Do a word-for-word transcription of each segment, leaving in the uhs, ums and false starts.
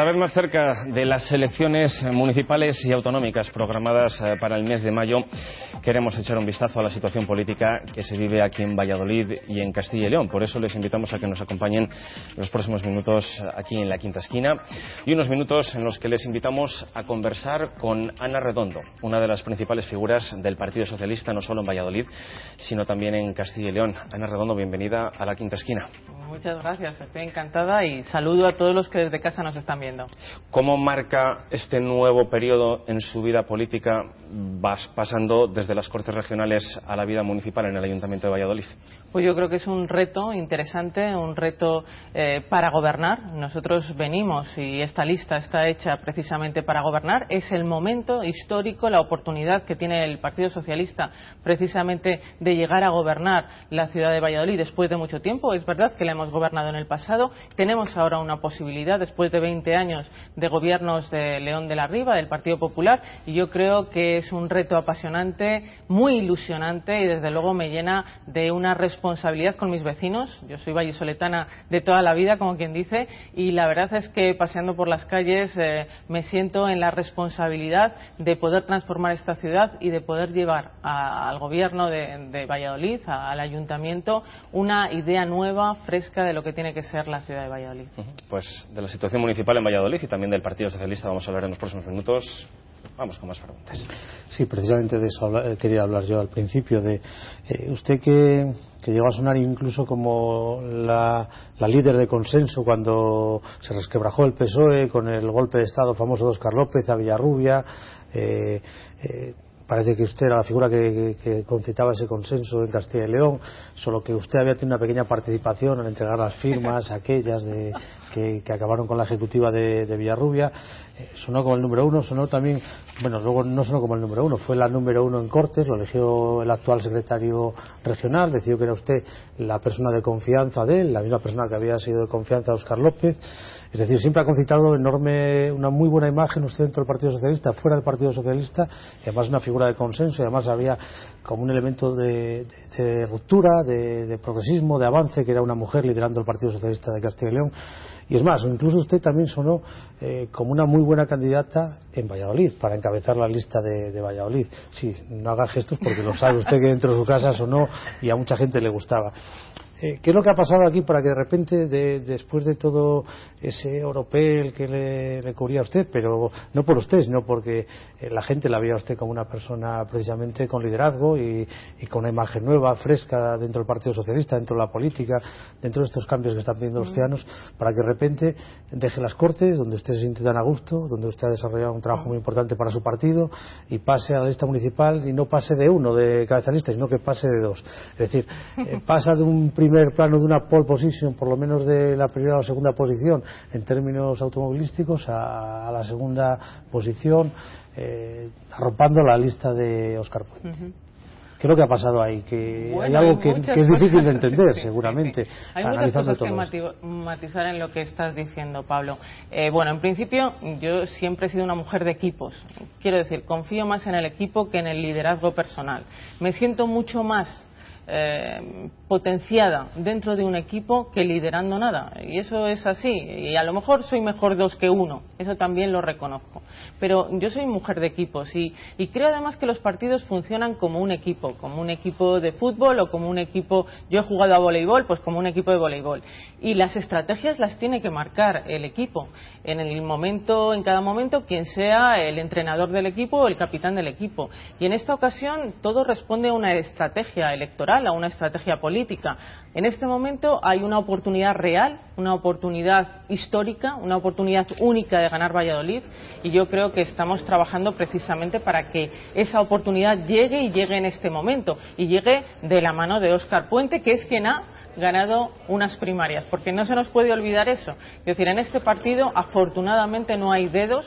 Cada vez más cerca de las elecciones municipales y autonómicas programadas para el mes de mayo, queremos echar un vistazo a la situación política que se vive aquí en Valladolid y en Castilla y León. Por eso les invitamos a que nos acompañen los próximos minutos aquí en la Quinta Esquina y unos minutos en los que les invitamos a conversar con Ana Redondo, una de las principales figuras del Partido Socialista, no solo en Valladolid, sino también en Castilla y León. Ana Redondo, bienvenida a la Quinta Esquina. Muchas gracias, estoy encantada y saludo a todos los que desde casa nos están viendo. ¿Cómo marca este nuevo periodo en su vida política, vas pasando desde las Cortes Regionales a la vida municipal en el Ayuntamiento de Valladolid? Pues yo creo que es un reto interesante, un reto eh, para gobernar. Nosotros venimos y esta lista está hecha precisamente para gobernar. Es el momento histórico, la oportunidad que tiene el Partido Socialista precisamente de llegar a gobernar la ciudad de Valladolid después de mucho tiempo. Es verdad que la hemos gobernado en el pasado. Tenemos ahora una posibilidad después de veinte años de gobiernos de León de la Riva, del Partido Popular, y yo creo que es un reto apasionante, muy ilusionante y desde luego me llena de una responsabilidad con mis vecinos. Yo soy vallisoletana de toda la vida, como quien dice, y la verdad es que paseando por las calles eh, me siento en la responsabilidad de poder transformar esta ciudad y de poder llevar a, al gobierno de, de Valladolid, a, al ayuntamiento, una idea nueva, fresca de lo que tiene que ser la ciudad de Valladolid. Pues de la situación municipal en Valladolid y también del Partido Socialista vamos a hablar en los próximos minutos. Vamos con más preguntas. Sí, precisamente de eso habla, quería hablar yo al principio, de eh, usted que, que llegó a sonar incluso como la, la líder de consenso cuando se resquebrajó el P S O E con el golpe de Estado famoso de Óscar López a Villarrubia. Eh, eh, Parece que usted era la figura que, que, que concitaba ese consenso en Castilla y León, solo que usted había tenido una pequeña participación en entregar las firmas, aquellas de, que, que acabaron con la ejecutiva de, de Villarrubia. Eh, sonó como el número uno, sonó también, bueno, luego no sonó como el número uno, fue la número uno en Cortes, lo eligió el actual secretario regional, decidió que era usted la persona de confianza de él, la misma persona que había sido de confianza de Óscar López. Es decir, siempre ha concitado enorme, una muy buena imagen usted dentro del Partido Socialista, fuera del Partido Socialista, y además una figura de consenso, y además había como un elemento de, de, de ruptura, de, de progresismo, de avance, que era una mujer liderando el Partido Socialista de Castilla y León. Y es más, incluso usted también sonó eh, como una muy buena candidata en Valladolid, para encabezar la lista de, de Valladolid. Sí, no haga gestos porque lo sabe usted que dentro de su casa sonó y a mucha gente le gustaba. Eh, ¿Qué es lo que ha pasado aquí para que de repente, de, después de todo ese oropel que le, le cubría a usted, pero no por usted, sino porque eh, la gente la veía a usted como una persona precisamente con liderazgo y, y con una imagen nueva, fresca dentro del Partido Socialista, dentro de la política, dentro de estos cambios que están pidiendo los ciudadanos, para que de repente deje las Cortes, donde usted se siente tan a gusto, donde usted ha desarrollado un trabajo muy importante para su partido, y pase a la lista municipal y no pase de uno de cabeza de lista, sino que pase de dos? Es decir, eh, pasa de un primer plano de una pole position, por lo menos de la primera o segunda posición en términos automovilísticos, a, a la segunda posición, eh, arropando la lista de Óscar Puente. Uh-huh. ¿Qué es lo que ha pasado ahí? Que bueno, hay algo hay que, que es difícil de entender, sí, seguramente. Sí, sí. Hay muchas cosas que mati matizar en lo que estás diciendo, Pablo. Eh, bueno, en principio, yo siempre he sido una mujer de equipos. Quiero decir, confío más en el equipo que en el liderazgo personal. Me siento mucho más Eh, potenciada dentro de un equipo que liderando nada, y eso es así, y a lo mejor soy mejor dos que uno, eso también lo reconozco, pero yo soy mujer de equipos y, y creo además que los partidos funcionan como un equipo, como un equipo de fútbol o como un equipo, yo he jugado a voleibol, pues como un equipo de voleibol, y las estrategias las tiene que marcar el equipo, en el momento, en cada momento, quien sea el entrenador del equipo o el capitán del equipo, y en esta ocasión todo responde a una estrategia electoral, a una estrategia política. En este momento hay una oportunidad real, una oportunidad histórica, una oportunidad única de ganar Valladolid, y yo creo que estamos trabajando precisamente para que esa oportunidad llegue y llegue en este momento, y llegue de la mano de Óscar Puente, que es quien ha ganado unas primarias, porque no se nos puede olvidar eso. Es decir, en este partido afortunadamente no hay dedos,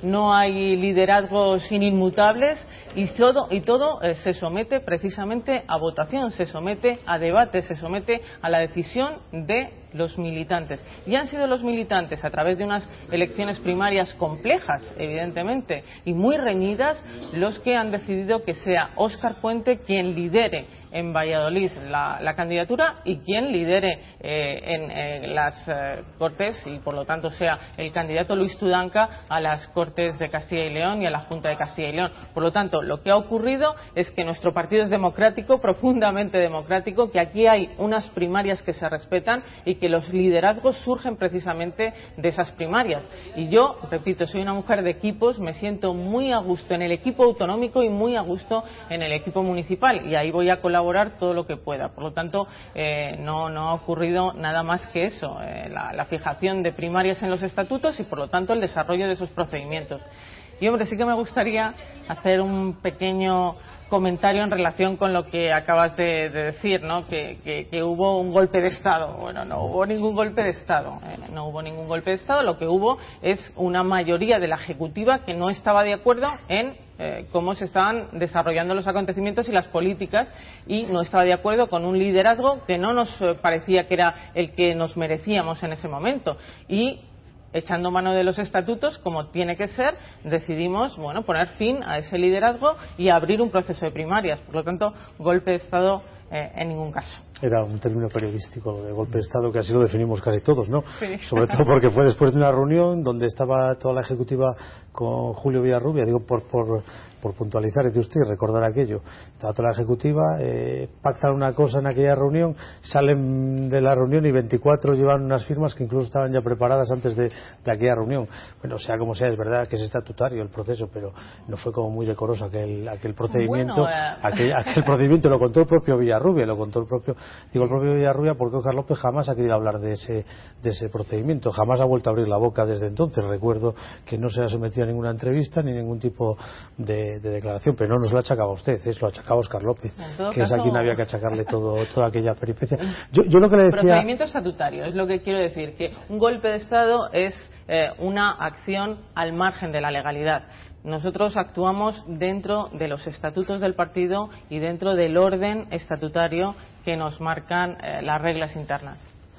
no hay liderazgos inmutables y todo, y todo eh, se somete precisamente a votación, se somete a debate, se somete a la decisión de los militantes. Y han sido los militantes, a través de unas elecciones primarias complejas, evidentemente, y muy reñidas, los que han decidido que sea Óscar Puente quien lidere en Valladolid la, la candidatura y quien lidere eh, en eh, las eh, Cortes y por lo tanto sea el candidato Luis Tudanca a las Cortes de Castilla y León y a la Junta de Castilla y León. Por lo tanto, lo que ha ocurrido es que nuestro partido es democrático, profundamente democrático, que aquí hay unas primarias que se respetan y que los liderazgos surgen precisamente de esas primarias. Y yo, repito, soy una mujer de equipos, me siento muy a gusto en el equipo autonómico y muy a gusto en el equipo municipal y ahí voy a colaborar todo lo que pueda. Por lo tanto, eh, no, no ha ocurrido nada más que eso, eh, la, la fijación de primarias en los estatutos y por lo tanto el desarrollo de esos procedimientos. Y hombre, sí que me gustaría hacer un pequeño comentario en relación con lo que acabas de, de decir, ¿no? Que, que, que hubo un golpe de Estado. Bueno, no hubo ningún golpe de Estado, ¿eh? No hubo ningún golpe de Estado. Lo que hubo es una mayoría de la Ejecutiva que no estaba de acuerdo en eh, cómo se estaban desarrollando los acontecimientos y las políticas y no estaba de acuerdo con un liderazgo que no nos eh, parecía que era el que nos merecíamos en ese momento. Y echando mano de los estatutos, como tiene que ser, decidimos, bueno, poner fin a ese liderazgo y abrir un proceso de primarias. Por lo tanto, golpe de Estado eh, en ningún caso. Era un término periodístico, lo de golpe de Estado, que así lo definimos casi todos, ¿no? Sí. Sobre todo porque fue después de una reunión donde estaba toda la ejecutiva con Julio Villarrubia, digo por, por, por puntualizar, es de usted recordar aquello. Estaba toda la ejecutiva, eh, pactan una cosa en aquella reunión, salen de la reunión y veinticuatro llevan unas firmas que incluso estaban ya preparadas antes de, de aquella reunión. Bueno, sea como sea, es verdad que es estatutario el proceso, pero no fue como muy decoroso aquel, aquel procedimiento. Bueno, eh... aquel, aquel procedimiento lo contó el propio Villarrubia, lo contó el propio Digo el propio Villarrubia porque Óscar López jamás ha querido hablar de ese, de ese procedimiento, jamás ha vuelto a abrir la boca desde entonces. Recuerdo que no se ha sometido a ninguna entrevista ni ningún tipo de, de declaración, pero no nos lo achacaba a usted, es lo achacaba Óscar López, que caso... es a quien había que achacarle todo, toda aquella peripecia. Yo, yo lo que le decía... Procedimiento estatutario, es lo que quiero decir, que un golpe de Estado es eh, una acción al margen de la legalidad. Nosotros actuamos dentro de los estatutos del partido y dentro del orden estatutario que nos marcan eh, las reglas internas.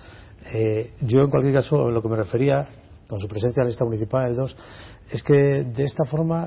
Eh, yo, en cualquier caso, lo que me refería, con su presencia en la lista municipal del dos, es que de esta forma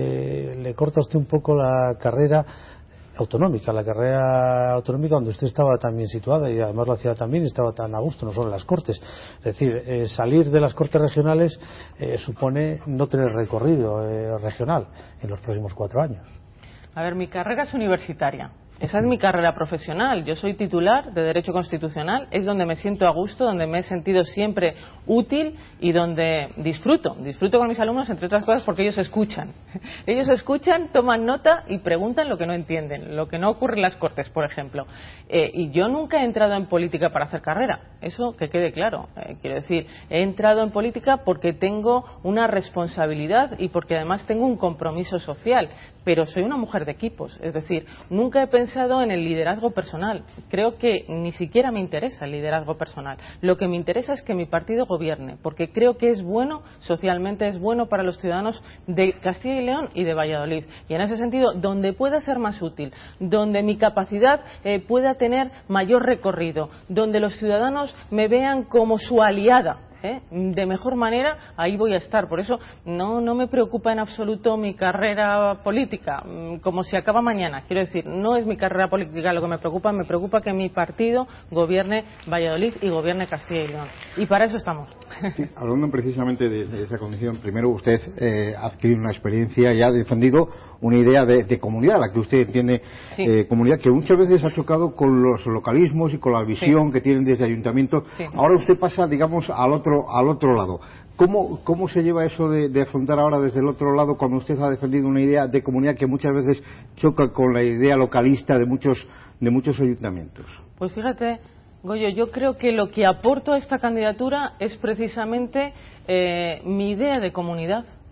se le corta a usted un poco la carrera autonómica, la carrera autonómica donde usted estaba tan bien situada y además lo hacía tan bien y estaba tan a gusto, no solo en las Cortes. Es decir, eh, salir de las Cortes regionales eh, supone no tener recorrido eh, regional en los próximos cuatro años. A ver, mi carrera es universitaria. Esa es mi carrera profesional. Yo soy titular de Derecho Constitucional, es donde me siento a gusto, donde me he sentido siempre útil y donde disfruto. Disfruto con mis alumnos, entre otras cosas, porque ellos escuchan. Ellos escuchan, toman nota y preguntan lo que no entienden, lo que no ocurre en las Cortes, por ejemplo. Eh, y yo nunca he entrado en política para hacer carrera, eso que quede claro. Eh, quiero decir, he entrado en política porque tengo una responsabilidad y porque además tengo un compromiso social, pero soy una mujer de equipos, es decir, nunca he pensado en el liderazgo personal. Creo que ni siquiera me interesa el liderazgo personal. Lo que me interesa es que mi partido gobierne, porque creo que es bueno socialmente, es bueno para los ciudadanos de Castilla y León y de Valladolid. Y en ese sentido, donde pueda ser más útil, donde mi capacidad eh, pueda tener mayor recorrido, donde los ciudadanos me vean como su aliada, ¿eh? de mejor manera, ahí voy a estar. Por eso no, no me preocupa en absoluto mi carrera política, como si acaba mañana. Quiero decir, no es mi carrera política lo que me preocupa, me preocupa que mi partido gobierne Valladolid y gobierne Castilla y León. Y para eso estamos. Sí, hablando precisamente de, de esa condición, primero usted eh, ha adquirido una experiencia y ha defendido una idea de, de comunidad, la que usted entiende sí. eh, comunidad, que muchas veces ha chocado con los localismos y con la visión sí. que tienen desde ayuntamientos. Sí. Ahora usted pasa, digamos, al otro, al otro lado. ¿Cómo, cómo se lleva eso de, de afrontar ahora desde el otro lado cuando usted ha defendido una idea de comunidad que muchas veces choca con la idea localista de muchos, de muchos ayuntamientos? Pues fíjate, Goyo, yo creo que lo que aporto a esta candidatura es precisamente eh, mi idea de comunidad.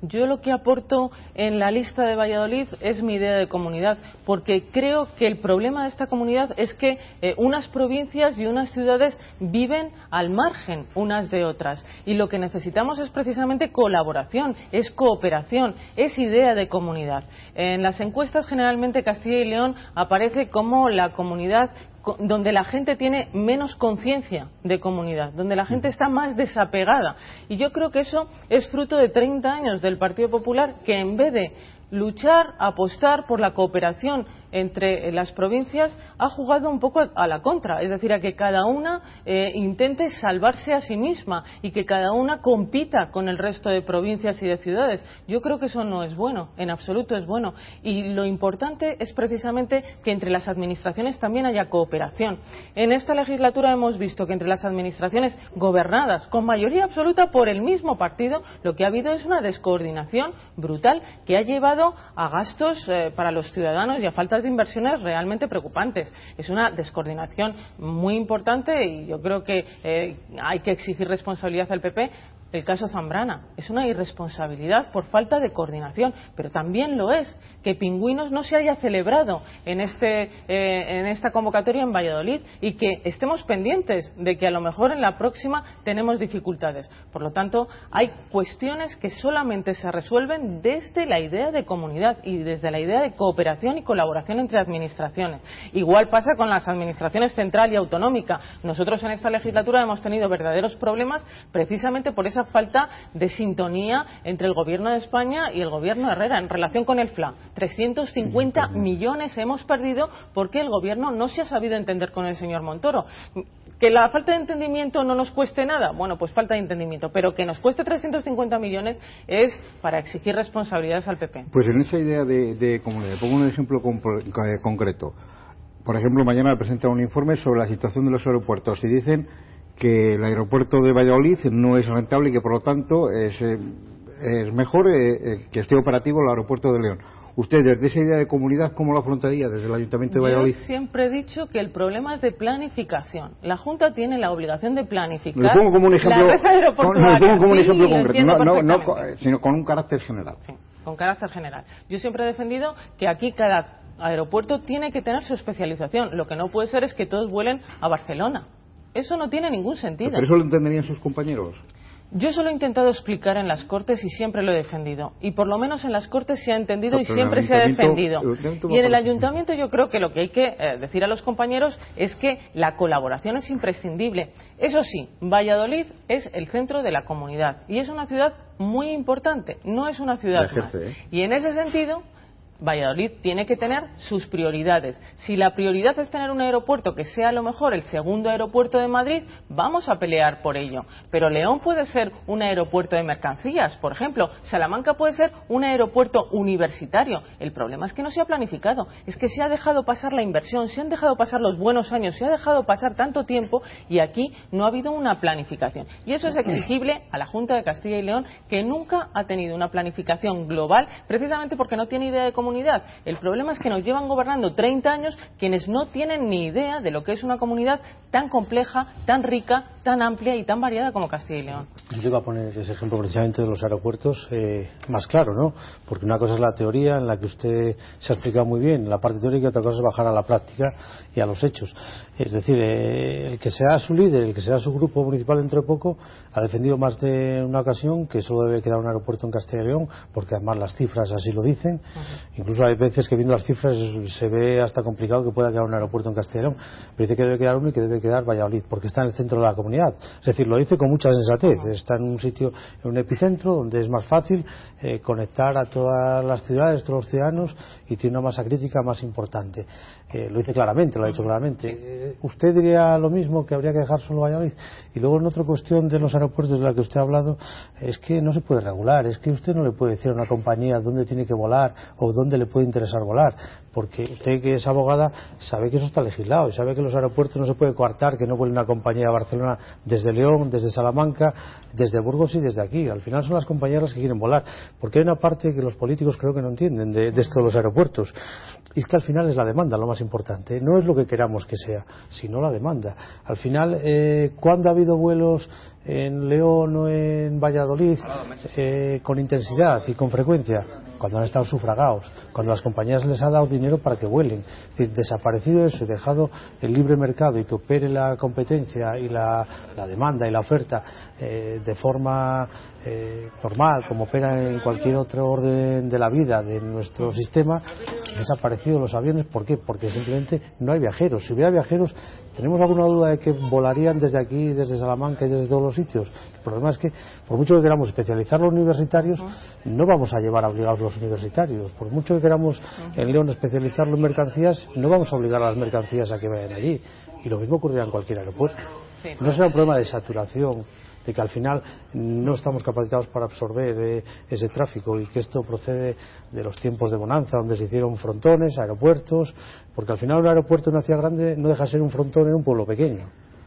Yo lo que aporto en la lista de Valladolid es mi idea de comunidad, porque creo que el problema de esta comunidad es que eh, unas provincias y unas ciudades viven al margen unas de otras, y lo que necesitamos es precisamente colaboración, es cooperación, es idea de comunidad. En las encuestas generalmente Castilla y León aparece como la comunidad donde la gente tiene menos conciencia de comunidad, donde la gente está más desapegada. Y yo creo que eso es fruto de treinta años del Partido Popular, que en vez de luchar, apostar por la cooperación entre las provincias, ha jugado un poco a la contra, es decir, a que cada una eh, intente salvarse a sí misma y que cada una compita con el resto de provincias y de ciudades. Yo creo que eso no es bueno, en absoluto es bueno. Y lo importante es precisamente que entre las administraciones también haya cooperación. En esta legislatura hemos visto que entre las administraciones gobernadas con mayoría absoluta por el mismo partido, lo que ha habido es una descoordinación brutal que ha llevado a gastos eh, para los ciudadanos y a faltas de inversiones realmente preocupantes. Es una descoordinación muy importante y yo creo que eh, hay que exigir responsabilidad al P P. El caso Zambrana es una irresponsabilidad por falta de coordinación, pero también lo es que Pingüinos no se haya celebrado en, este, eh, en esta convocatoria en Valladolid y que estemos pendientes de que a lo mejor en la próxima tenemos dificultades. Por lo tanto, hay cuestiones que solamente se resuelven desde la idea de comunidad y desde la idea de cooperación y colaboración entre administraciones. Igual pasa con las administraciones central y autonómica. Nosotros en esta legislatura hemos tenido verdaderos problemas precisamente por esa falta de sintonía entre el Gobierno de España y el Gobierno de Herrera en relación con el F L A. trescientos cincuenta millones hemos perdido porque el Gobierno no se ha sabido entender con el señor Montoro. ¿Que la falta de entendimiento no nos cueste nada? Bueno, pues falta de entendimiento. Pero que nos cueste trescientos cincuenta millones es para exigir responsabilidades al P P. Pues en esa idea de, de comunidad, pongo un ejemplo concreto. Por ejemplo, mañana presentan un informe sobre la situación de los aeropuertos y dicen que el aeropuerto de Valladolid no es rentable y que por lo tanto es, eh, es mejor eh, que esté operativo el aeropuerto de León. Usted, desde esa idea de comunidad, ¿cómo lo afrontaría desde el Ayuntamiento de Valladolid? Yo siempre he dicho que el problema es de planificación. La Junta tiene la obligación de planificar. Lo pongo como un ejemplo, la red aeroportuaria. Con, lo pongo como un sí, ejemplo concreto, no, no, no, perfectamente. sino con un carácter general. Sí, con carácter general. Yo siempre he defendido que aquí cada aeropuerto tiene que tener su especialización. Lo que no puede ser es que todos vuelen a Barcelona. Eso no tiene ningún sentido. ¿Pero eso lo entenderían sus compañeros? Yo eso lo he intentado explicar en las Cortes y siempre lo he defendido. Y por lo menos en las Cortes se ha entendido no, y siempre se ha defendido. Y en el Ayuntamiento yo creo que lo que hay que eh, decir a los compañeros es que la colaboración es imprescindible. Eso sí, Valladolid es el centro de la comunidad y es una ciudad muy importante, no es una ciudad ejerce, más. ¿eh? Y en ese sentido, Valladolid tiene que tener sus prioridades. Si la prioridad es tener un aeropuerto que sea a lo mejor el segundo aeropuerto de Madrid, vamos a pelear por ello. Pero León puede ser un aeropuerto de mercancías, por ejemplo. Salamanca puede ser un aeropuerto universitario. El problema es que no se ha planificado. Es que se ha dejado pasar la inversión, se han dejado pasar los buenos años, se ha dejado pasar tanto tiempo y aquí no ha habido una planificación. Y eso es exigible a la Junta de Castilla y León, que nunca ha tenido una planificación global, precisamente porque no tiene idea de comunidad. El problema es que nos llevan gobernando treinta años quienes no tienen ni idea de lo que es una comunidad tan compleja, tan rica, tan amplia y tan variada como Castilla y León. Yo iba a poner ese ejemplo precisamente de los aeropuertos eh, más claro, ¿no? Porque una cosa es la teoría en la que usted se ha explicado muy bien, la parte teórica, y otra cosa es bajar a la práctica y a los hechos. Es decir, eh, el que sea su líder, el que sea su grupo municipal dentro de poco, ha defendido más de una ocasión que solo debe quedar un aeropuerto en Castilla y León, porque además las cifras así lo dicen. Uh-huh. Incluso hay veces que viendo las cifras se ve hasta complicado que pueda quedar un aeropuerto en Castilla y León, pero dice que debe quedar uno y que debe quedar Valladolid, porque está en el centro de la comunidad. Es decir, lo dice con mucha sensatez. Está en un sitio, en un epicentro donde es más fácil eh, conectar a todas las ciudades, todos los ciudadanos, y tiene una masa crítica más importante. Eh, lo dice claramente, lo ha dicho claramente. Eh, ¿Usted diría lo mismo, que habría que dejar solo Valladolid? Y luego en otra cuestión de los aeropuertos de la que usted ha hablado, es que no se puede regular, es que usted no le puede decir a una compañía dónde tiene que volar o dónde le puede interesar volar, porque usted, que es abogada, sabe que eso está legislado y sabe que los aeropuertos no se puede coartar, que no vuele una compañía a Barcelona desde León, desde Salamanca, desde Burgos y desde aquí. Al final son las compañías las que quieren volar, porque hay una parte que los políticos creo que no entienden de, de esto de los aeropuertos, y es que al final es la demanda lo más importante, no es lo que queramos que sea, sino la demanda. Al final, eh, ¿cuándo ha habido vuelos en León o en Valladolid eh, con intensidad y con frecuencia? Cuando han estado sufragados, cuando las compañías les han dado dinero para que vuelen. Es decir, desaparecido eso y dejado el libre mercado y que opere la competencia y la, la demanda y la oferta eh, de forma eh, normal, como opera en cualquier otro orden de la vida de nuestro sistema, han desaparecido los aviones. ¿Por qué? Porque simplemente no hay viajeros. Si hubiera viajeros, ¿tenemos alguna duda de que volarían desde aquí, desde Salamanca y desde todos los sitios? El problema es que, por mucho que queramos especializar los universitarios, no vamos a llevar obligados los universitarios. Por mucho que queramos en León especializarlo en mercancías, no vamos a obligar a las mercancías a que vayan allí. Y lo mismo ocurrirá en cualquier aeropuerto. No será un problema de saturación, de que al final no estamos capacitados para absorber eh, ese tráfico, y que esto procede de los tiempos de bonanza, donde se hicieron frontones, aeropuertos, porque al final un aeropuerto en una ciudad grande no deja de ser un frontón en un pueblo pequeño.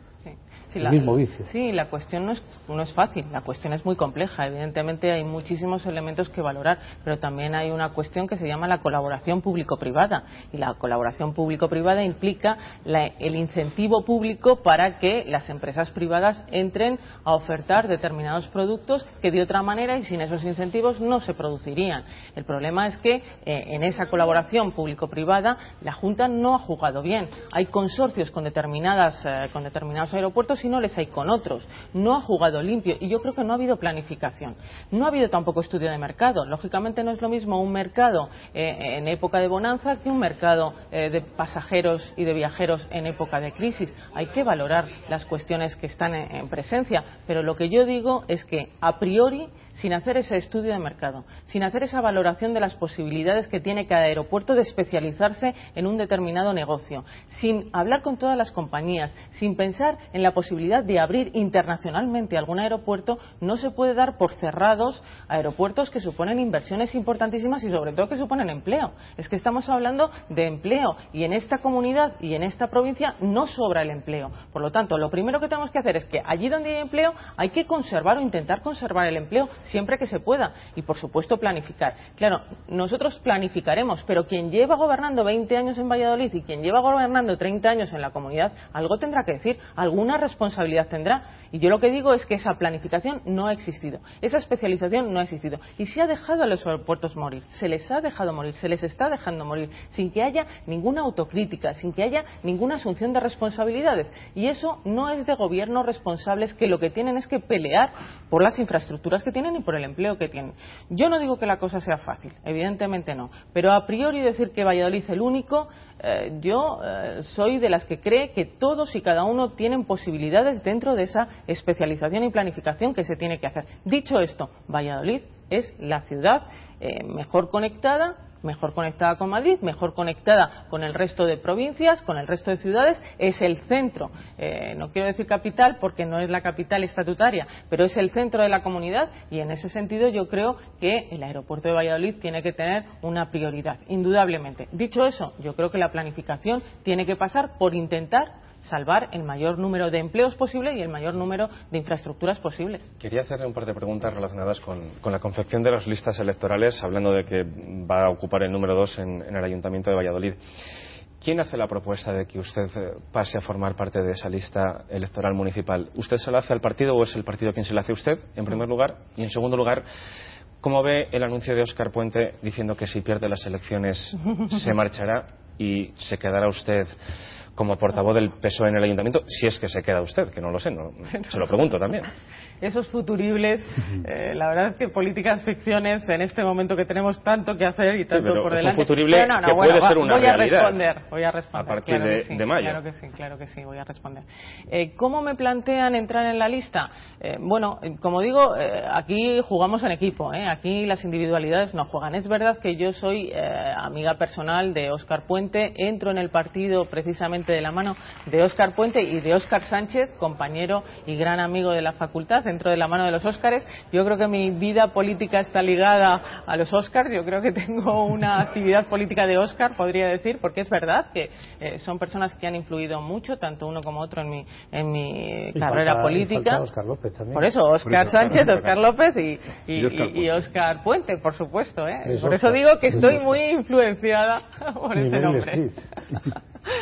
Sí, el la, mismo vicio. Sí, la cuestión no es, no es fácil, la cuestión es muy compleja. Evidentemente hay muchísimos elementos que valorar, pero también hay una cuestión que se llama la colaboración público-privada. Y la colaboración público-privada implica la, el incentivo público para que las empresas privadas entren a ofertar determinados productos que de otra manera y sin esos incentivos no se producirían. El problema es que eh, en esa colaboración público-privada la Junta no ha jugado bien. Hay consorcios con, determinadas, eh, con determinados aeropuertos y no les hay con otros. No ha jugado limpio y yo creo que no ha habido planificación. No ha habido tampoco estudio de mercado. Lógicamente no es lo mismo un mercado eh, en época de bonanza que un mercado eh, de pasajeros y de viajeros en época de crisis. Hay que valorar las cuestiones que están en, en presencia, pero lo que yo digo es que a priori, sin hacer ese estudio de mercado, sin hacer esa valoración de las posibilidades que tiene cada aeropuerto de especializarse en un determinado negocio, sin hablar con todas las compañías, sin pensar en la posibilidad de abrir internacionalmente algún aeropuerto, no se puede dar por cerrados aeropuertos que suponen inversiones importantísimas y sobre todo que suponen empleo. Es que estamos hablando de empleo y en esta comunidad y en esta provincia no sobra el empleo. Por lo tanto, lo primero que tenemos que hacer es que allí donde hay empleo hay que conservar o intentar conservar el empleo siempre que se pueda y por supuesto planificar. Claro, nosotros planificaremos, pero quien lleva gobernando veinte años en Valladolid y quien lleva gobernando treinta años en la comunidad, algo tendrá que decir, alguna responsabilidad responsabilidad tendrá. Y yo lo que digo es que esa planificación no ha existido, esa especialización no ha existido y se ha dejado a los aeropuertos morir, se les ha dejado morir, se les está dejando morir sin que haya ninguna autocrítica, sin que haya ninguna asunción de responsabilidades, y eso no es de gobiernos responsables que lo que tienen es que pelear por las infraestructuras que tienen y por el empleo que tienen. Yo no digo que la cosa sea fácil, evidentemente no, pero a priori decir que Valladolid es el único, eh, yo eh, soy de las que cree que todos y cada uno tienen posibilidades dentro de esa especialización y planificación que se tiene que hacer. Dicho esto, Valladolid es la ciudad eh, mejor conectada, mejor conectada con Madrid, mejor conectada con el resto de provincias, con el resto de ciudades, es el centro, eh, no quiero decir capital porque no es la capital estatutaria, pero es el centro de la comunidad y en ese sentido yo creo que el aeropuerto de Valladolid tiene que tener una prioridad, indudablemente. Dicho eso, yo creo que la planificación tiene que pasar por intentar salvar el mayor número de empleos posible y el mayor número de infraestructuras posibles. Quería hacerle un par de preguntas relacionadas con, con la confección de las listas electorales, hablando de que va a ocupar el número dos en, en el Ayuntamiento de Valladolid. ¿Quién hace la propuesta de que usted pase a formar parte de esa lista electoral municipal? ¿Usted se la hace al partido o es el partido quien se la hace a usted, en primer lugar? Y en segundo lugar, ¿cómo ve el anuncio de Óscar Puente diciendo que si pierde las elecciones se marchará y se quedará usted como portavoz del P S O E en el Ayuntamiento, si es que se queda usted, que no lo sé, no, se lo pregunto también? Esos futuribles, eh, la verdad es que políticas ficciones en este momento que tenemos tanto que hacer y tanto sí, pero por es delante. Un futurible pero no, no, que bueno, puede va, ser una voy realidad. a responder, voy a responder. A partir claro de, que sí, de mayo. Claro que sí, claro que sí, voy a responder. Eh, ¿Cómo me plantean entrar en la lista? Eh, bueno, como digo, eh, aquí jugamos en equipo, ¿eh? Aquí las individualidades no juegan. Es verdad que yo soy eh, amiga personal de Óscar Puente, entro en el partido precisamente de la mano de Óscar Puente y de Óscar Sánchez, compañero y gran amigo de la facultad, dentro de la mano de los Óscares. Yo creo que mi vida política está ligada a los Óscar, yo creo que tengo una actividad política de Óscar, podría decir, porque es verdad que eh, son personas que han influido mucho, tanto uno como otro en mi, en mi carrera falta, política. Óscar López también. Por eso, Óscar Sánchez, Óscar López y, y, y, Óscar y, y Óscar Puente, por supuesto. ¿eh? Es Por Óscar. eso digo que estoy muy influenciada por ese nombre.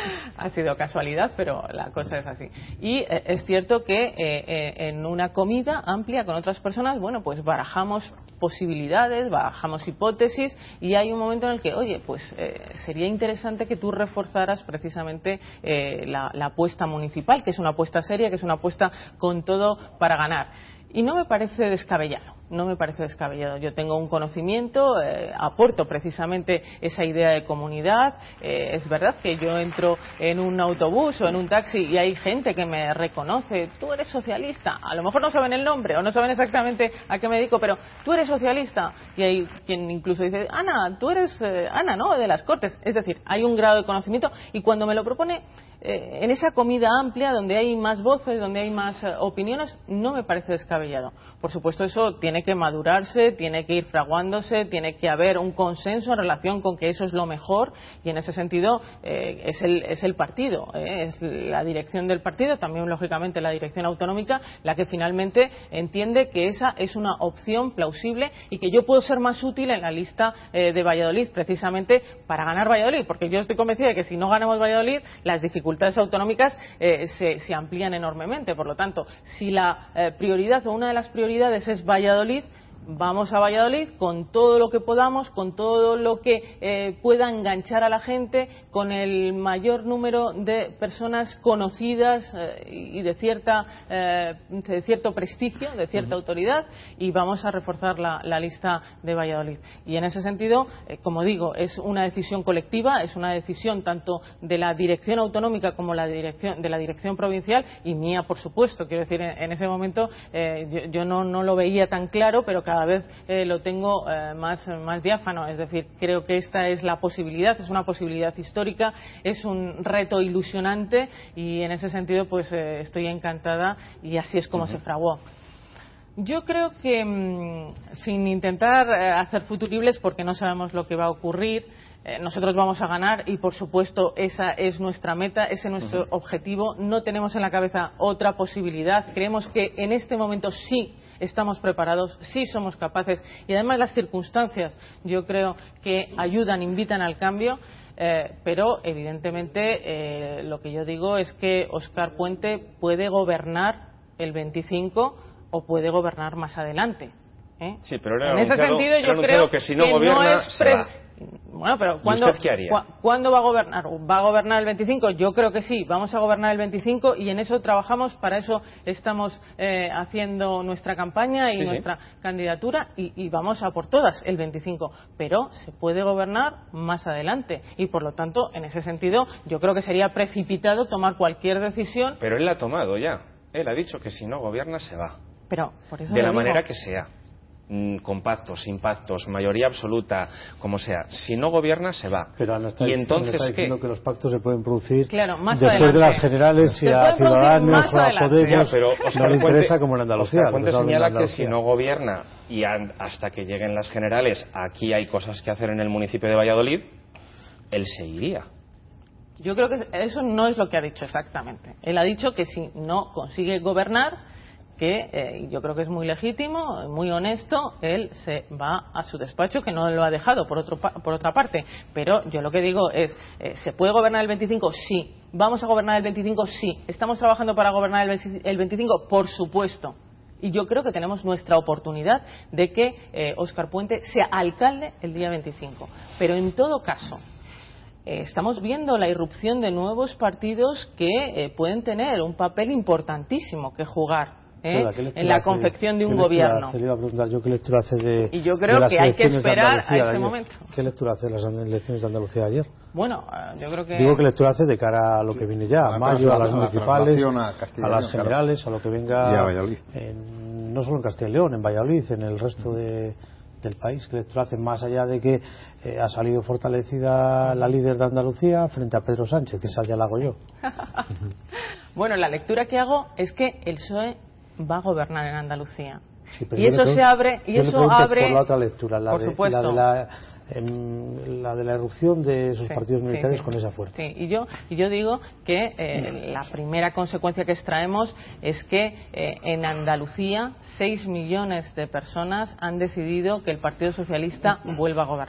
ha sido casualidad, pero la cosa es así. Y eh, es cierto que eh, eh, en una comida amplia con otras personas, bueno, pues barajamos posibilidades, barajamos hipótesis, y hay un momento en el que, oye, pues eh, sería interesante que tú reforzaras precisamente eh, la, la apuesta municipal, que es una apuesta seria, que es una apuesta con todo para ganar. Y no me parece descabellado, no me parece descabellado. Yo tengo un conocimiento, eh, aporto precisamente esa idea de comunidad. Eh, es verdad que yo entro en un autobús o en un taxi y hay gente que me reconoce, tú eres socialista. A lo mejor no saben el nombre o no saben exactamente a qué me dedico, pero tú eres socialista. Y hay quien incluso dice, Ana, tú eres eh, Ana, ¿no?, de las Cortes. Es decir, hay un grado de conocimiento, y cuando me lo propone eh, en esa comida amplia donde hay más voces, donde hay más eh, opiniones, no me parece descabellado. Por supuesto, eso tiene que madurarse, tiene que ir fraguándose, tiene que haber un consenso en relación con que eso es lo mejor, y en ese sentido eh, es, el, es el partido, eh, es la dirección del partido, también lógicamente la dirección autonómica, la que finalmente entiende que esa es una opción plausible y que yo puedo ser más útil en la lista eh, de Valladolid, precisamente para ganar Valladolid, porque yo estoy convencida de que si no ganamos Valladolid, las dificultades autonómicas eh, se, se amplían enormemente. Por lo tanto, si la eh, prioridad o una de las prioridades es Valladolid, vamos a Valladolid con todo lo que podamos, con todo lo que eh, pueda enganchar a la gente, con el mayor número de personas conocidas eh, y de cierta eh, de cierto prestigio, de cierta uh-huh. autoridad, y vamos a reforzar la, la lista de Valladolid. Y en ese sentido, eh, como digo, es una decisión colectiva, es una decisión tanto de la dirección autonómica como la dirección de la dirección provincial, y mía, por supuesto. Quiero decir, en, en ese momento eh, yo, yo no, no lo veía tan claro, pero cada vez eh, lo tengo eh, más, más diáfano. Es decir, creo que esta es la posibilidad, es una posibilidad histórica, es un reto ilusionante, y en ese sentido pues eh, estoy encantada, y así es como uh-huh. se fraguó. Yo creo que mmm, sin intentar eh, hacer futuribles, porque no sabemos lo que va a ocurrir, eh, nosotros vamos a ganar, y por supuesto esa es nuestra meta, ese es nuestro uh-huh. objetivo. No tenemos en la cabeza otra posibilidad. Creemos que en este momento sí estamos preparados, sí somos capaces, y además las circunstancias yo creo que ayudan, invitan al cambio, eh, pero evidentemente eh, lo que yo digo es que Óscar Puente puede gobernar el veinticinco o puede gobernar más adelante, ¿eh? Sí, pero era en ese sentido yo creo que si no gobierna no es se va. Bueno, pero ¿cuándo, ¿usted qué haría? ¿cu ¿cuándo va a gobernar? ¿Va a gobernar el veinticinco? Yo creo que sí, vamos a gobernar el veinticinco, y en eso trabajamos, para eso estamos eh, haciendo nuestra campaña y sí, nuestra sí. candidatura, y, y vamos a por todas el veinticinco, pero se puede gobernar más adelante, y por lo tanto, en ese sentido, yo creo que sería precipitado tomar cualquier decisión. Pero él la ha tomado ya, él ha dicho que si no gobierna se va, pero por eso de la digo. manera que sea. Con pactos, sin pactos, mayoría absoluta, como sea. Si no gobierna, se va. Pero Ana está, y entonces está diciendo ¿qué? que los pactos se pueden producir claro, más después adelante. de las generales, si a Ciudadanos o a Podemos ya, pero no le interesa, como en Andalucía. Óscar Puente señala que si no gobierna y a, hasta que lleguen las generales aquí hay cosas que hacer en el municipio de Valladolid, él se iría. Yo creo que eso no es lo que ha dicho exactamente. Él ha dicho que si no consigue gobernar, que eh, yo creo que es muy legítimo, muy honesto, él se va a su despacho, que no lo ha dejado por, otro, por otra parte. Pero yo lo que digo es, eh, ¿se puede gobernar el veinticinco? Sí. ¿Vamos a gobernar el veinticinco? Sí. ¿Estamos trabajando para gobernar el veinticinco? Por supuesto. Y yo creo que tenemos nuestra oportunidad de que eh, Óscar Puente sea alcalde el día veinticinco. Pero en todo caso, eh, estamos viendo la irrupción de nuevos partidos que eh, pueden tener un papel importantísimo que jugar ¿Eh? en la confección de un gobierno. Le iba a preguntar yo qué lectura hace de, y yo creo de las que hay que esperar a ese ayer. momento. ¿Qué lectura hace de las elecciones de Andalucía de ayer? Bueno, yo creo que... Digo, ¿qué lectura hace de cara a lo que viene ya? A mayo, a las municipales, a, a las generales, a lo que venga, en, no solo en Castilla y León, en Valladolid, en el resto de, del país. ¿Qué lectura hace más allá de que eh, ha salido fortalecida la líder de Andalucía frente a Pedro Sánchez, que esa ya la hago yo? Bueno, la lectura que hago es que el P S O E va a gobernar en Andalucía. Sí, y eso se abre y eso abre por la otra lectura, la por de, supuesto. la de la, eh, la de la erupción de esos sí, partidos militares sí, sí. con esa fuerza. Sí, y yo y yo digo que eh, la primera consecuencia que extraemos es que eh, en Andalucía seis millones de personas han decidido que el Partido Socialista vuelva a gobernar.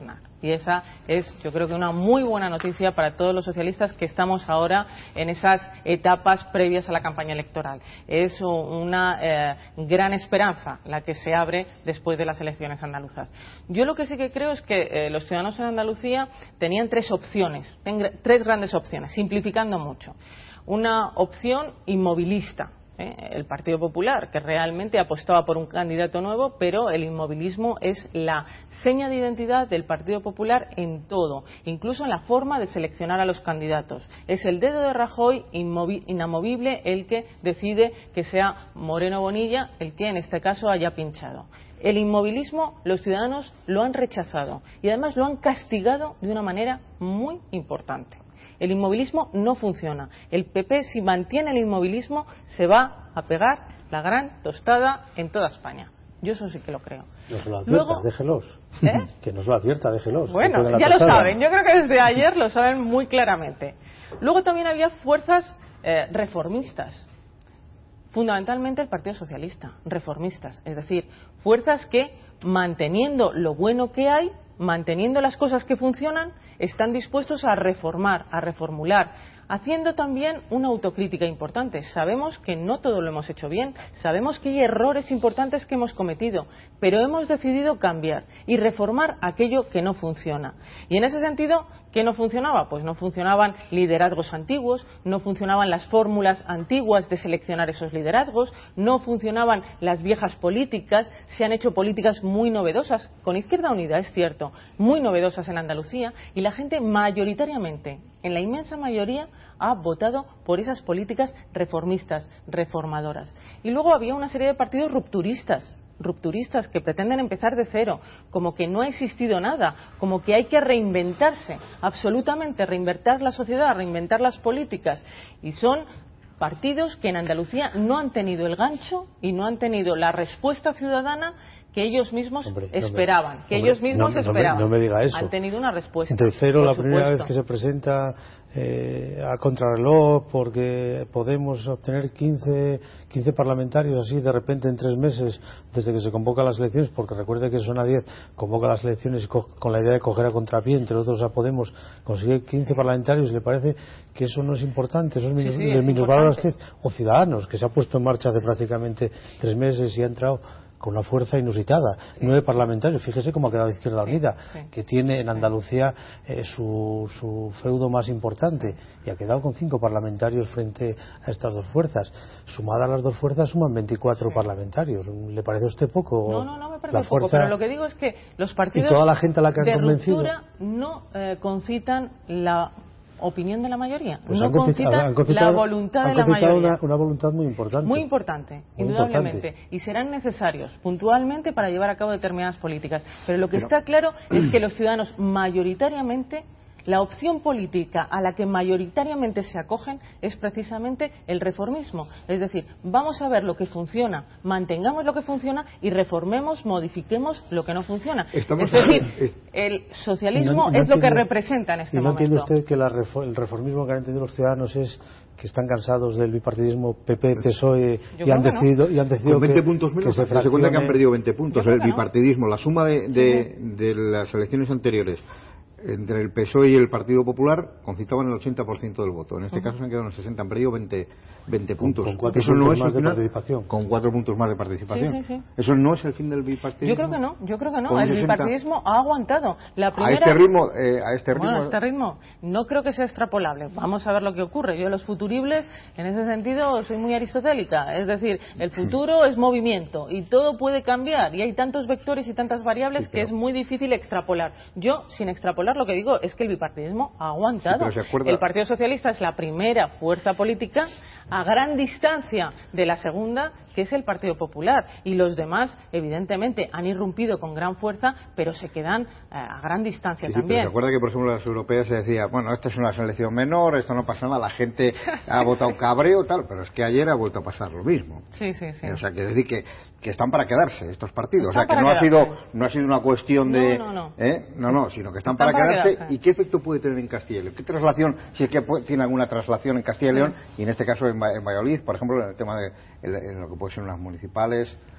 Y esa es, yo creo que una muy buena noticia para todos los socialistas que estamos ahora en esas etapas previas a la campaña electoral. Es una eh, gran esperanza la que se abre después de las elecciones andaluzas. Yo lo que sí que creo es que eh, los ciudadanos en Andalucía tenían tres opciones, tres grandes opciones, simplificando mucho. Una opción inmovilista, ¿eh? El Partido Popular, que realmente apostaba por un candidato nuevo, pero el inmovilismo es la seña de identidad del Partido Popular en todo, incluso en la forma de seleccionar a los candidatos. Es el dedo de Rajoy inamovible el que decide que sea Moreno Bonilla el que en este caso haya pinchado. El inmovilismo los ciudadanos lo han rechazado y además lo han castigado de una manera muy importante. El inmovilismo no funciona. El P P, si mantiene el inmovilismo, se va a pegar la gran tostada en toda España. Yo eso sí que lo creo. Nos lo advierta, Luego, déjelos. ¿Eh? Que nos lo advierta, déjelos. Bueno, ya tostada. Lo saben. Yo creo que desde ayer lo saben muy claramente. Luego también había fuerzas eh, reformistas. Fundamentalmente el Partido Socialista, reformistas. Es decir, fuerzas que, manteniendo lo bueno que hay, manteniendo las cosas que funcionan, están dispuestos a reformar, a reformular, haciendo también una autocrítica importante. Sabemos que no todo lo hemos hecho bien, sabemos que hay errores importantes que hemos cometido, pero hemos decidido cambiar y reformar aquello que no funciona. Y en ese sentido, ¿qué no funcionaba? Pues no funcionaban liderazgos antiguos, no funcionaban las fórmulas antiguas de seleccionar esos liderazgos, no funcionaban las viejas políticas, se han hecho políticas muy novedosas, con Izquierda Unida, es cierto, muy novedosas en Andalucía, y la gente mayoritariamente, en la inmensa mayoría, ha votado por esas políticas reformistas, reformadoras. Y luego había una serie de partidos rupturistas, rupturistas que pretenden empezar de cero, como que no ha existido nada, como que hay que reinventarse, absolutamente reinventar la sociedad, reinventar las políticas, y son partidos que en Andalucía no han tenido el gancho y no han tenido la respuesta ciudadana que ellos mismos hombre, esperaban, no me, que hombre, ellos mismos no, esperaban. No me, no me diga eso. Han tenido una respuesta. De cero la primera vez que se presenta eh, a contrarreloj porque podemos obtener quince, quince parlamentarios así de repente en tres meses desde que se convocan las elecciones, porque recuerde que son a diez, convoca las elecciones y co con la idea de coger a contrapié, entre otros a Podemos, consigue quince parlamentarios. ¿Le parece que eso no es importante? ¿Eso es sí, sí, minusvalora usted? O Ciudadanos, que se ha puesto en marcha hace prácticamente tres meses y ha entrado con una fuerza inusitada, nueve parlamentarios. Fíjese cómo ha quedado Izquierda Unida, sí, sí. que tiene en Andalucía eh, su, su feudo más importante, y ha quedado con cinco parlamentarios frente a estas dos fuerzas. Sumadas las dos fuerzas suman veinticuatro sí. parlamentarios. ¿Le parece a usted poco? No, no, no me parece poco, pero lo que digo es que los partidos y toda la gente a la que han de convencido ruptura no eh, concitan la opinión de la mayoría, pues no concitan la voluntad de la mayoría. Una, una voluntad muy importante. Muy importante, muy indudablemente. Importante. Y serán necesarios puntualmente para llevar a cabo determinadas políticas. Pero lo que Pero... está claro es que los ciudadanos mayoritariamente, la opción política a la que mayoritariamente se acogen es precisamente el reformismo. Es decir, vamos a ver lo que funciona, mantengamos lo que funciona y reformemos, modifiquemos lo que no funciona. Estamos es decir, es... el socialismo no, no es lo que representa en este ¿y no momento. ¿No entiende usted que la el reformismo que han entendido los ciudadanos es que están cansados del bipartidismo P P P S O E y han, decidido, no. y han decidido con veinte que, puntos menos, que se, se cuenta que han perdido veinte puntos el bipartidismo, no. la suma de, de, sí. de las elecciones anteriores entre el P S O E y el Partido Popular concitaban el ochenta por ciento del voto. En este uh-huh. caso se han quedado en el sesenta, han perdido veinte, veinte puntos. Con cuatro Eso puntos no es más de final, participación. Con cuatro puntos más de participación. Sí, sí, sí. Eso no es el fin del bipartidismo. Yo creo que no, yo creo que no. El bipartidismo ha aguantado. La primera... A este ritmo, eh, a este ritmo. Bueno, a este ritmo no creo que sea extrapolable. Vamos a ver lo que ocurre. Yo los futuribles, en ese sentido, soy muy aristotélica. Es decir, el futuro es movimiento y todo puede cambiar y hay tantos vectores y tantas variables sí, pero... que es muy difícil extrapolar. Yo, sin extrapolar, lo que digo es que el bipartidismo ha aguantado. Sí, el Partido Socialista es la primera fuerza política a gran distancia de la segunda, que es el Partido Popular, y los demás evidentemente han irrumpido con gran fuerza, pero se quedan eh, a gran distancia sí, también. Sí, pero recuerda que por ejemplo las europeas se decía, bueno, esta es una selección menor, esto no pasa nada, la gente ha votado cabreo tal, pero es que ayer ha vuelto a pasar lo mismo. Sí, sí, sí. O sea, quiere decir que, que están para quedarse estos partidos, están o sea, que no ha sido no ha sido una cuestión de no, no, no. ¿eh? no, no, sino que están, están para, para quedarse. quedarse. ¿Y qué efecto puede tener en Castilla y León? ¿Qué traslación, si es que puede, tiene alguna traslación en Castilla y León, sí. y en este caso en, en Valladolid, por ejemplo, en el tema de en, en lo que puede ser unas municipales,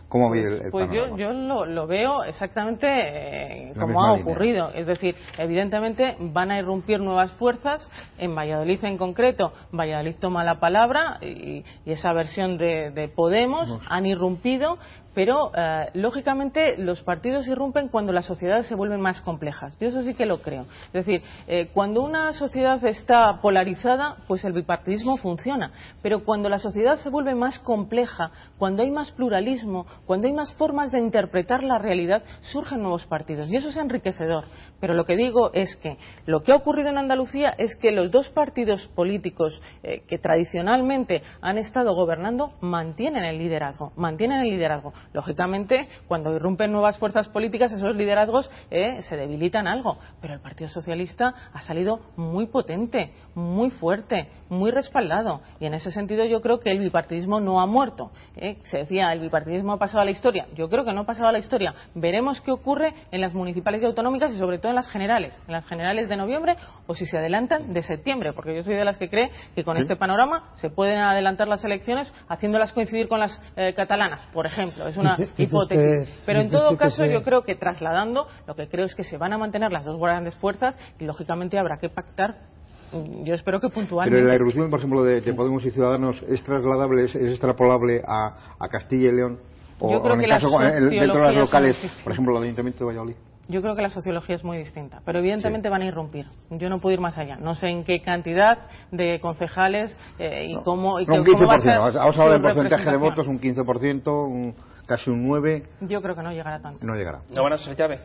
¿Cómo ve el, el Pues panorama? yo, yo lo, lo veo exactamente eh, como ha ocurrido. Línea. Es decir, evidentemente van a irrumpir nuevas fuerzas. En Valladolid en concreto, Valladolid toma la palabra y, y esa versión de, de Podemos Vamos. han irrumpido. Pero, eh, lógicamente, los partidos irrumpen cuando las sociedades se vuelven más complejas. Yo eso sí que lo creo. Es decir, eh, cuando una sociedad está polarizada, pues el bipartidismo funciona. Pero cuando la sociedad se vuelve más compleja, cuando hay más pluralismo, cuando hay más formas de interpretar la realidad, surgen nuevos partidos. Y eso es enriquecedor. Pero lo que digo es que lo que ha ocurrido en Andalucía es que los dos partidos políticos eh, que tradicionalmente han estado gobernando mantienen el liderazgo. Mantienen el liderazgo. Lógicamente, cuando irrumpen nuevas fuerzas políticas, esos liderazgos eh, se debilitan algo. Pero el Partido Socialista ha salido muy potente, muy fuerte, muy respaldado. Y en ese sentido yo creo que el bipartidismo no ha muerto. ¿eh? Se decía, el bipartidismo ha pasado a la historia. Yo creo que no ha pasado a la historia. Veremos qué ocurre en las municipales y autonómicas y sobre todo en las generales. En las generales de noviembre o si se adelantan de septiembre. Porque yo soy de las que cree que con ¿Sí? este panorama se pueden adelantar las elecciones haciéndolas coincidir con las eh, catalanas, por ejemplo. Es una dice, hipótesis. Dice usted, pero en todo caso se... yo creo que trasladando, lo que creo es que se van a mantener las dos grandes fuerzas y lógicamente habrá que pactar. Yo espero que puntualmente. Pero la irrupción, por ejemplo, de, de Podemos y Ciudadanos es trasladable, es, es extrapolable a, a Castilla y León o, yo creo o en que el caso el, dentro de las locales, son... por ejemplo, el Ayuntamiento de Valladolid. Yo creo que la sociología es muy distinta, pero evidentemente sí. van a irrumpir. Yo no puedo ir más allá. No sé en qué cantidad de concejales eh, y no, cómo. Y no, un quince por ciento. Vamos a hablar de porcentaje de votos, un quince por ciento, un, casi un nueve por ciento. Yo creo que no llegará tanto. No llegará. ¿No van a ser llave?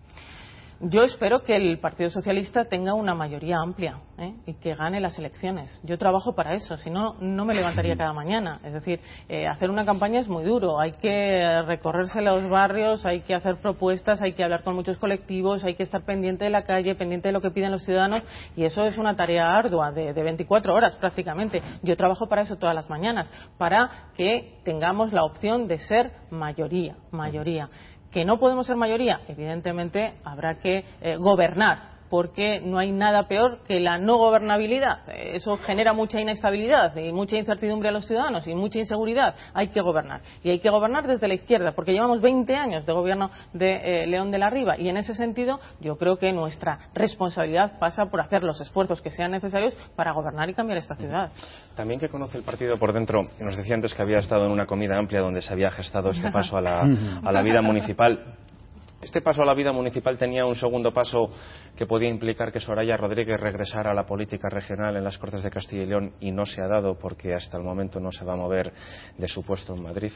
Yo espero que el Partido Socialista tenga una mayoría amplia ¿eh? y que gane las elecciones. Yo trabajo para eso, si no, no me levantaría cada mañana. Es decir, eh, hacer una campaña es muy duro. Hay que recorrerse los barrios, hay que hacer propuestas, hay que hablar con muchos colectivos, hay que estar pendiente de la calle, pendiente de lo que piden los ciudadanos y eso es una tarea ardua de, de veinticuatro horas prácticamente. Yo trabajo para eso todas las mañanas, para que tengamos la opción de ser mayoría, mayoría. ¿Que no podemos ser mayoría? Evidentemente habrá que eh, gobernar, porque no hay nada peor que la no gobernabilidad. Eso genera mucha inestabilidad y mucha incertidumbre a los ciudadanos y mucha inseguridad. Hay que gobernar. Y hay que gobernar desde la izquierda, porque llevamos veinte años de gobierno de eh, León de la Riva. Y en ese sentido, yo creo que nuestra responsabilidad pasa por hacer los esfuerzos que sean necesarios para gobernar y cambiar esta ciudad. También que conoce el partido por dentro, nos decía antes que había estado en una comida amplia donde se había gestado este paso a la, a la vida municipal. ¿Este paso a la vida municipal tenía un segundo paso que podía implicar que Soraya Rodríguez regresara a la política regional en las Cortes de Castilla y León y no se ha dado porque hasta el momento no se va a mover de su puesto en Madrid?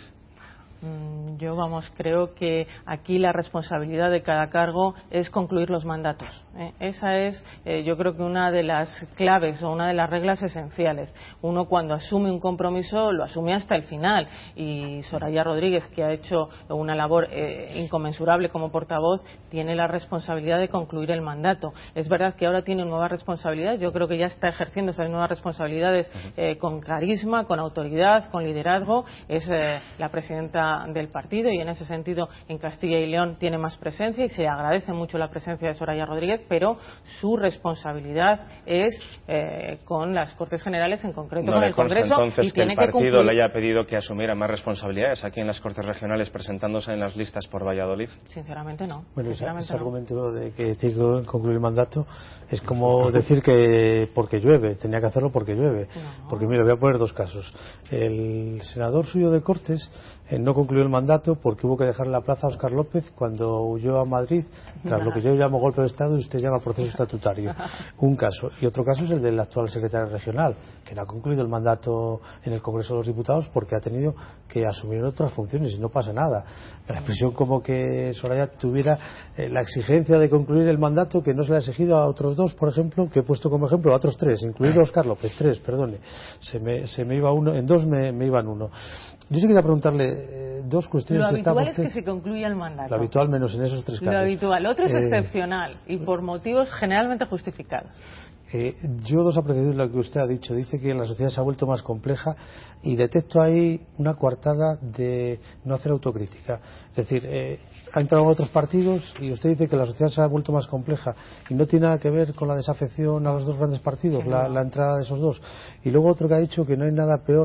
Yo, vamos, creo que aquí la responsabilidad de cada cargo es concluir los mandatos. ¿eh? Esa es, eh, yo creo que una de las claves o una de las reglas esenciales. Uno cuando asume un compromiso lo asume hasta el final y Soraya Rodríguez, que ha hecho una labor eh, inconmensurable como portavoz, tiene la responsabilidad de concluir el mandato. Es verdad que ahora tiene nuevas responsabilidades, yo creo que ya está ejerciendo esas nuevas responsabilidades eh, con carisma, con autoridad, con liderazgo. Es eh, la presidenta del partido y en ese sentido en Castilla y León tiene más presencia y se agradece mucho la presencia de Soraya Rodríguez, pero su responsabilidad es eh, con las Cortes Generales, en concreto no con el Congreso, entonces y que tiene el partido que cumplir... le haya pedido que asumiera más responsabilidades aquí en las Cortes Regionales presentándose en las listas por Valladolid. Sinceramente no. Bueno, Sinceramente ese no. argumento de que tiene que concluir el mandato es como decir que porque llueve, tenía que hacerlo porque llueve. No. Porque mira, voy a poner dos casos. El senador suyo de Cortes eh, no concluyó el mandato porque hubo que dejar la plaza a Óscar López cuando huyó a Madrid, tras lo que yo llamo golpe de Estado y usted llama proceso estatutario. Un caso. Y otro caso es el del actual secretario regional, que no ha concluido el mandato en el Congreso de los Diputados porque ha tenido que asumir otras funciones y no pasa nada. La expresión como que Soraya tuviera eh, la exigencia de concluir el mandato que no se le ha exigido a otros dos, por ejemplo, que he puesto como ejemplo a otros tres, incluido Óscar López, tres, perdone. Se me, se me iba uno, en dos me, me iban uno. Yo sí quería preguntarle eh, dos cuestiones. Lo que habitual usted, es que se concluya el mandato. Lo habitual menos en esos tres casos. Lo habitual. Lo otro es eh, excepcional y por motivos generalmente justificados. Eh, yo dos apreciaciones de lo que usted ha dicho. Dice que la sociedad se ha vuelto más compleja y detecto ahí una coartada de no hacer autocrítica. Es decir, eh, ha entrado en otros partidos y usted dice que la sociedad se ha vuelto más compleja y no tiene nada que ver con la desafección a los dos grandes partidos, sí, la, no. la entrada de esos dos. Y luego otro que ha dicho que no hay nada peor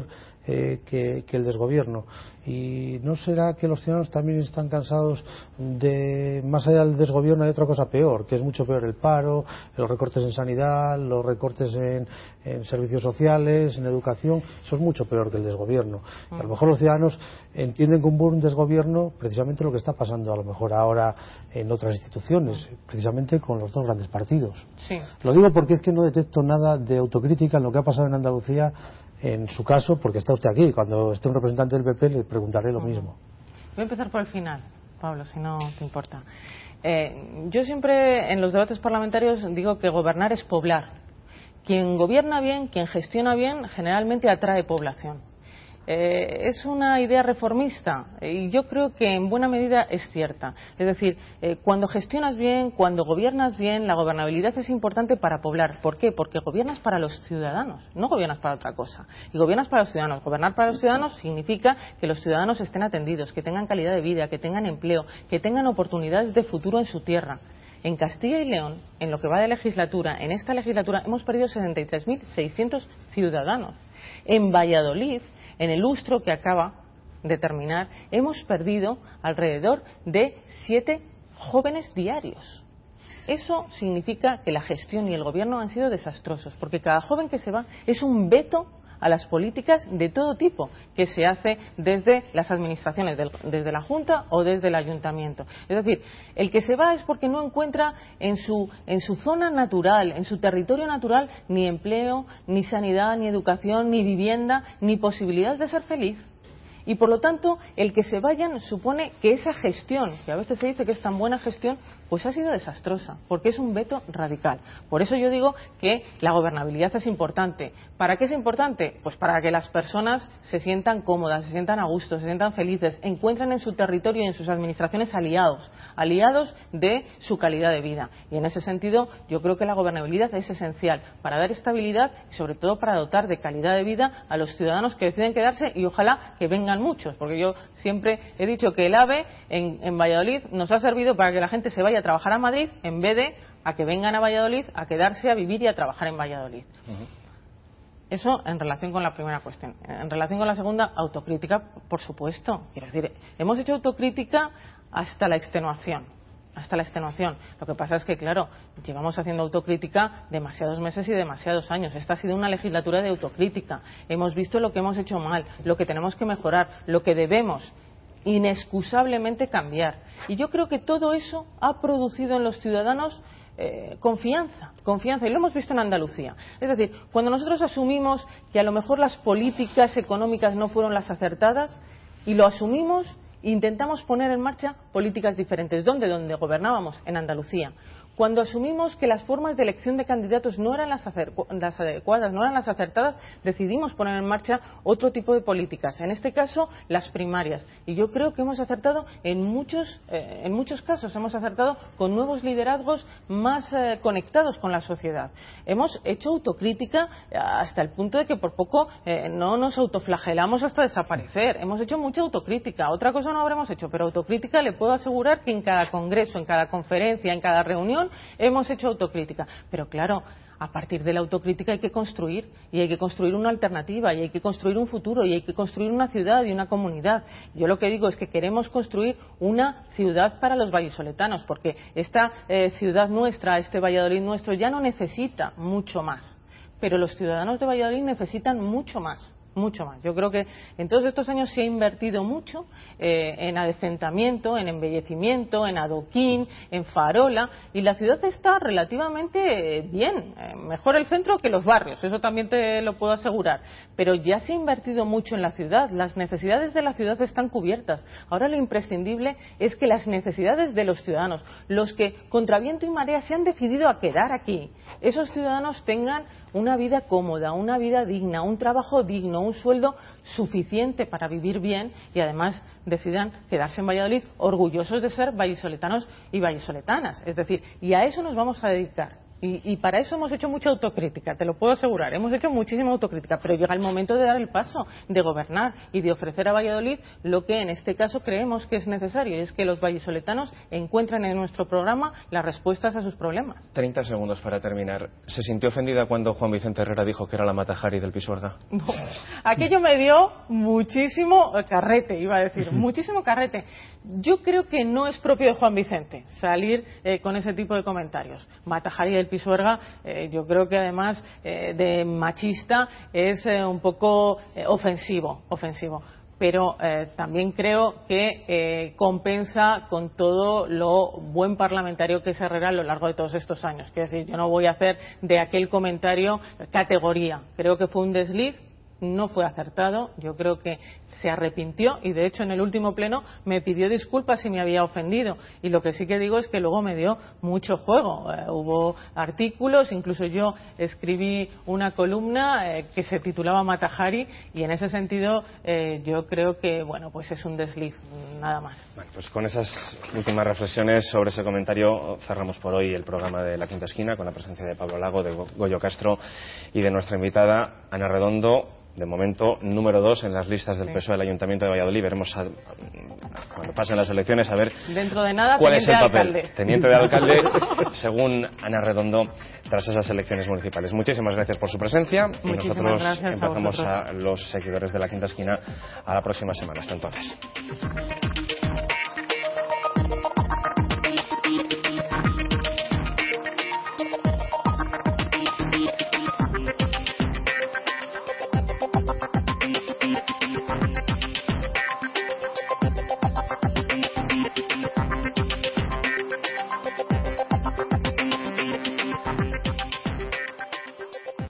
eh, que, que el desgobierno. Y no será que los ciudadanos también están cansados de, más allá del desgobierno hay otra cosa peor, que es mucho peor el paro, los recortes en sanidad, los recortes en, en servicios sociales, en educación. Eso es mucho peor que el desgobierno. Y a lo mejor los ciudadanos entienden que un buen desgobierno precisamente lo que está pasando a lo mejor ahora en otras instituciones, precisamente con los dos grandes partidos. Sí. Lo digo porque es que no detecto nada de autocrítica en lo que ha pasado en Andalucía, en su caso, porque está usted aquí. Cuando esté un representante del P P le preguntaré lo mismo. Voy a empezar por el final, Pablo, si no te importa. Eh, yo siempre en los debates parlamentarios digo que gobernar es poblar. Quien gobierna bien, quien gestiona bien, generalmente atrae población. Eh, es una idea reformista y yo creo que en buena medida es cierta. Es decir, eh, cuando gestionas bien, cuando gobiernas bien, la gobernabilidad es importante para poblar. ¿Por qué? Porque gobiernas para los ciudadanos, no gobiernas para otra cosa. Y gobiernas para los ciudadanos. Gobernar para los ciudadanos significa que los ciudadanos estén atendidos, que tengan calidad de vida, que tengan empleo, que tengan oportunidades de futuro en su tierra. En Castilla y León, en lo que va de legislatura, en esta legislatura, hemos perdido setenta y tres mil seiscientos ciudadanos. En Valladolid, en el lustro que acaba de terminar, hemos perdido alrededor de siete jóvenes diarios. Eso significa que la gestión y el gobierno han sido desastrosos, porque cada joven que se va es un veto a las políticas de todo tipo que se hace desde las administraciones, del, desde la Junta o desde el Ayuntamiento. Es decir, el que se va es porque no encuentra en su, en su zona natural, en su territorio natural, ni empleo, ni sanidad, ni educación, ni vivienda, ni posibilidad de ser feliz. Y por lo tanto, el que se vayan supone que esa gestión, que a veces se dice que es tan buena gestión, pues ha sido desastrosa, porque es un veto radical. Por eso yo digo que la gobernabilidad es importante. ¿Para qué es importante? Pues para que las personas se sientan cómodas, se sientan a gusto, se sientan felices, encuentren en su territorio y en sus administraciones aliados, aliados de su calidad de vida. Y en ese sentido, yo creo que la gobernabilidad es esencial para dar estabilidad y sobre todo para dotar de calidad de vida a los ciudadanos que deciden quedarse y ojalá que vengan muchos, porque yo siempre he dicho que el AVE en, en Valladolid nos ha servido para que la gente se vaya a trabajar a Madrid en vez de a que vengan a Valladolid a quedarse a vivir y a trabajar en Valladolid. Uh-huh. Eso en relación con la primera cuestión. En relación con la segunda, autocrítica, por supuesto. Quiero decir, hemos hecho autocrítica hasta la extenuación. Hasta la extenuación. Lo que pasa es que, claro, llevamos haciendo autocrítica demasiados meses y demasiados años. Esta ha sido una legislatura de autocrítica. Hemos visto lo que hemos hecho mal, lo que tenemos que mejorar, lo que debemos inexcusablemente cambiar. Y yo creo que todo eso ha producido en los ciudadanos eh, confianza, confianza. Y lo hemos visto en Andalucía. Es decir, cuando nosotros asumimos que a lo mejor las políticas económicas no fueron las acertadas, y lo asumimos, intentamos poner en marcha políticas diferentes. ¿Dónde? Donde gobernábamos, en Andalucía. Cuando asumimos que las formas de elección de candidatos no eran las, las adecuadas, no eran las acertadas, decidimos poner en marcha otro tipo de políticas, en este caso las primarias. Y yo creo que hemos acertado en muchos, eh, en muchos casos, hemos acertado con nuevos liderazgos más eh, conectados con la sociedad. Hemos hecho autocrítica hasta el punto de que por poco eh, no nos autoflagelamos hasta desaparecer. Hemos hecho mucha autocrítica. Otra cosa no habremos hecho, pero autocrítica le puedo asegurar que en cada congreso, en cada conferencia, en cada reunión, hemos hecho autocrítica, pero claro, a partir de la autocrítica hay que construir, y hay que construir una alternativa, y hay que construir un futuro, y hay que construir una ciudad y una comunidad. Yo lo que digo es que queremos construir una ciudad para los vallisoletanos, porque esta eh, ciudad nuestra, este Valladolid nuestro, ya no necesita mucho más, pero los ciudadanos de Valladolid necesitan mucho más. Mucho más. Yo creo que en todos estos años se ha invertido mucho eh, en adecentamiento, en embellecimiento, en adoquín, en farola, y la ciudad está relativamente bien, eh, mejor el centro que los barrios, eso también te lo puedo asegurar, pero ya se ha invertido mucho en la ciudad, las necesidades de la ciudad están cubiertas. Ahora lo imprescindible es que las necesidades de los ciudadanos, los que contra viento y marea se han decidido a quedar aquí, esos ciudadanos tengan una vida cómoda, una vida digna, un trabajo digno, un sueldo suficiente para vivir bien y además decidan quedarse en Valladolid orgullosos de ser vallisoletanos y vallisoletanas. Es decir, y a eso nos vamos a dedicar. Y, y para eso hemos hecho mucha autocrítica, te lo puedo asegurar, hemos hecho muchísima autocrítica, pero llega el momento de dar el paso, de gobernar y de ofrecer a Valladolid lo que en este caso creemos que es necesario, y es que los vallisoletanos encuentren en nuestro programa las respuestas a sus problemas. treinta segundos para terminar. ¿Se sintió ofendida cuando Juan Vicente Herrera dijo que era la Matajari del Pisuerga? No, aquello me dio muchísimo carrete, iba a decir, muchísimo carrete. Yo creo que no es propio de Juan Vicente salir eh, con ese tipo de comentarios. Matajari del Pisuerga, eh, yo creo que además eh, de machista es eh, un poco eh, ofensivo, ofensivo. Pero eh, también creo que eh, compensa con todo lo buen parlamentario que es Herrera a lo largo de todos estos años. Quiero decir, yo no voy a hacer de aquel comentario categoría. Creo que fue un desliz. No fue acertado, yo creo que se arrepintió y de hecho en el último pleno me pidió disculpas si me había ofendido, y lo que sí que digo es que luego me dio mucho juego. Eh, hubo artículos, incluso yo escribí una columna eh, que se titulaba Matajari, y en ese sentido eh, yo creo que bueno, pues es un desliz, nada más. Bueno, pues con esas últimas reflexiones sobre ese comentario cerramos por hoy el programa de La Quinta Esquina, con la presencia de Pablo Lago, de Goyo Castro y de nuestra invitada Ana Redondo. De momento, número dos en las listas del P S O E del Ayuntamiento de Valladolid. Veremos a, cuando pasen las elecciones a ver dentro de nada, cuál es el papel. Alcalde. Teniente de alcalde, según Ana Redondo, tras esas elecciones municipales. Muchísimas gracias por su presencia. Muchísimas y nosotros gracias empezamos a, a los seguidores de La Quinta Esquina a la próxima semana. Hasta entonces.